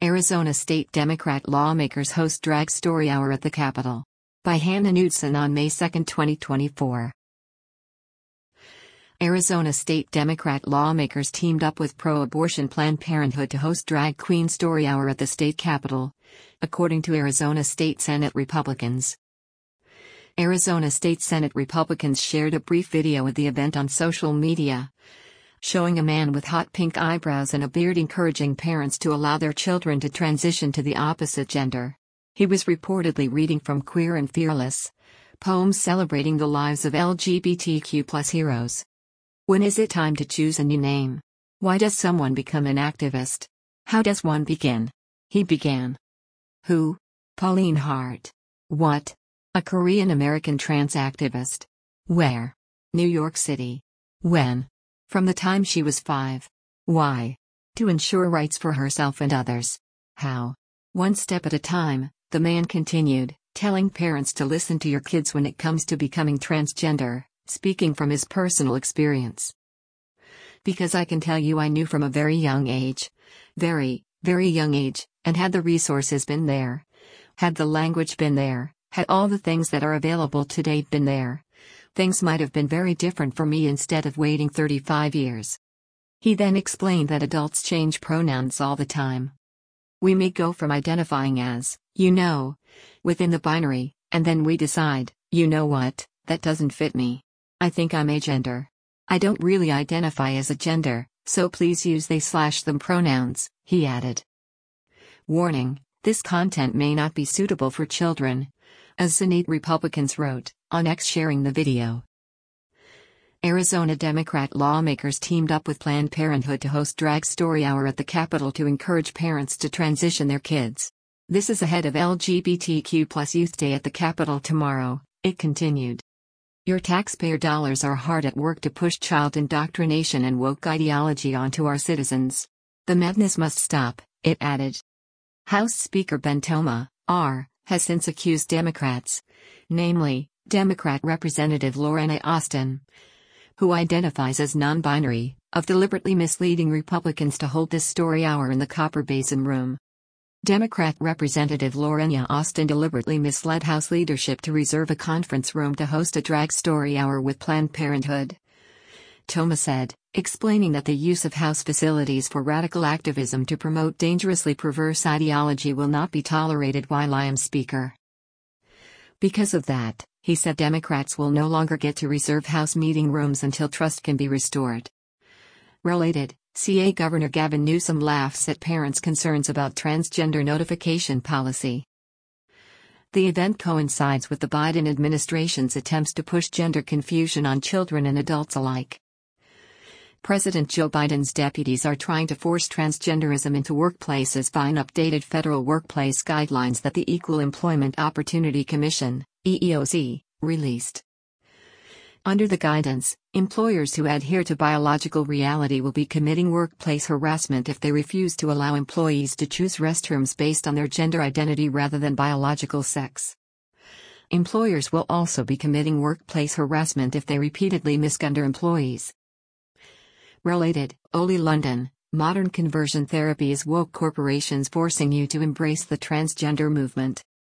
Arizona State Democrat lawmakers host drag story hour at the Capitol. By Hannah Knudsen on May 2, 2024. Arizona State Democrat lawmakers teamed up with pro-abortion Planned Parenthood to host drag queen story hour at the state capitol, according to Arizona State Senate Republicans. Arizona State Senate Republicans shared a brief video of the event on social media, showing a man with hot pink eyebrows and a beard encouraging parents to allow their children to transition to the opposite gender. He was reportedly reading from Queer and Fearless, poems celebrating the lives of LGBTQ+ heroes. When is it time to choose a new name? Why does someone become an activist? How does one begin? He began. Who? Pauline Hart. What? A Korean-American trans activist. Where? New York City. When? From the time she was 5. Why? To ensure rights for herself and others. How? One step at a time, the man continued, telling parents to listen to your kids when it comes to becoming transgender, speaking from his personal experience. Because I can tell you I knew from a very young age. Very, very young age, and had the resources been there, had the language been there, had all the things that are available today been there, things might have been very different for me instead of waiting 35 years. He then explained that adults change pronouns all the time. We may go from identifying as, within the binary, and then we decide, you know what, that doesn't fit me. I think I'm agender. I don't really identify as a gender, so please use they/them pronouns, he added. Warning, this content may not be suitable for children, as Senate Republicans wrote, on X sharing the video. Arizona Democrat lawmakers teamed up with Planned Parenthood to host drag story hour at the Capitol to encourage parents to transition their kids. This is ahead of LGBTQ+ Youth Day at the Capitol tomorrow, it continued. Your taxpayer dollars are hard at work to push child indoctrination and woke ideology onto our citizens. The madness must stop, it added. House Speaker Ben Toma, R., has since accused Democrats, namely, Democrat Representative Lorena Austin, who identifies as non-binary, of deliberately misleading Republicans to hold this story hour in the Copper Basin Room. Democrat Representative Lorena Austin deliberately misled House leadership to reserve a conference room to host a drag story hour with Planned Parenthood. Toma said, explaining that the use of House facilities for radical activism to promote dangerously perverse ideology will not be tolerated while I am Speaker. Because of that, he said Democrats will no longer get to reserve House meeting rooms until trust can be restored. Related, CA Governor Gavin Newsom laughs at parents' concerns about transgender notification policy. The event coincides with the Biden administration's attempts to push gender confusion on children and adults alike. President Joe Biden's deputies are trying to force transgenderism into workplaces via updated federal workplace guidelines that the Equal Employment Opportunity Commission, EEOC, released. Under the guidance, employers who adhere to biological reality will be committing workplace harassment if they refuse to allow employees to choose restrooms based on their gender identity rather than biological sex. Employers will also be committing workplace harassment if they repeatedly misgender employees. Related, Oli London, modern conversion therapy is woke corporations forcing you to embrace the transgender movement.